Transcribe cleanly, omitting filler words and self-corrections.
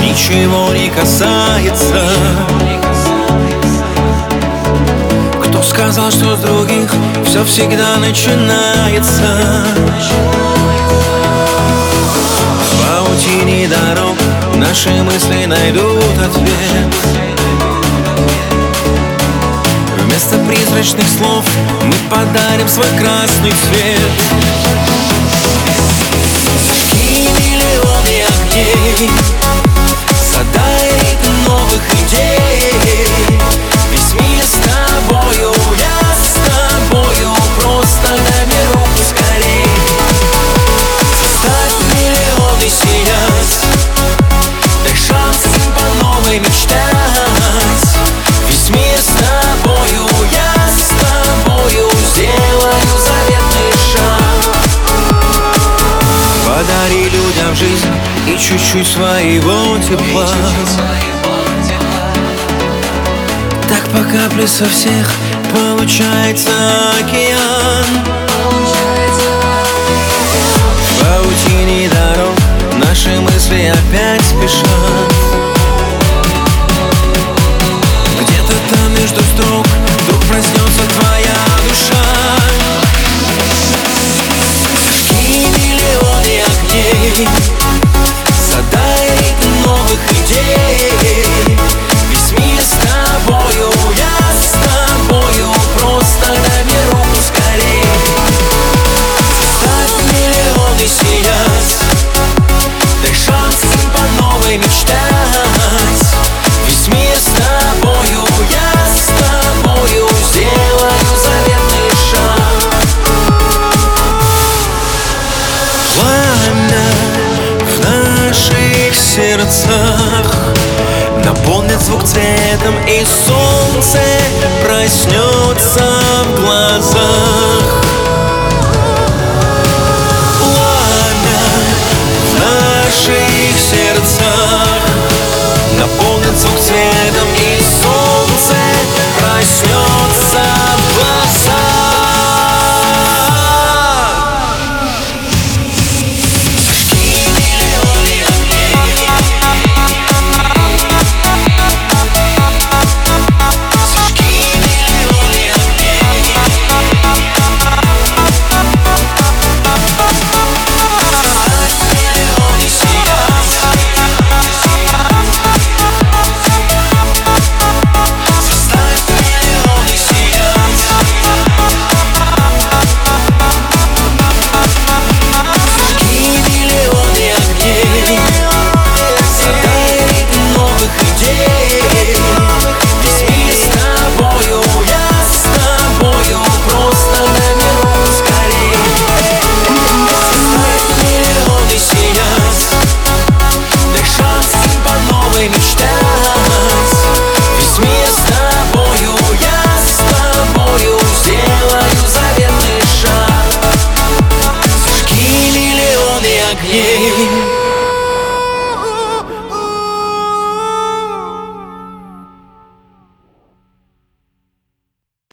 ничего не касается. Кто сказал, что с других все всегда начинается? В паутине дорог наши мысли найдут ответ. Вместо призрачных слов мы подарим свой красный цвет. Зажги миллионы огней, задай ритм новых идей. Весь мир с тобою, я с тобою, просто дай мне руку скорей. Заставь миллионы сиять, дай шанс им по новой мечтать. Весь мир с тобою, я с тобою, сделаю заветный шаг. Подари людям жизнь и чуть-чуть своего тепла. Так по капле со всех получается океан. В паутине дорог наши мысли опять спешат. Где-то там между строк вдруг проснется твоя душа. Зажги миллионы огней, задай ритм новых идей. Весь мир с тобою, я с тобою, просто дай мне руку скорей. Заставь миллионы сиять, дай шанс им по новой мечтать. Весь мир с тобою, я с тобою, сделаю заветный шаг. Пламя в наших сердцах наполнит звук цветом, и солнце проснется в глазах.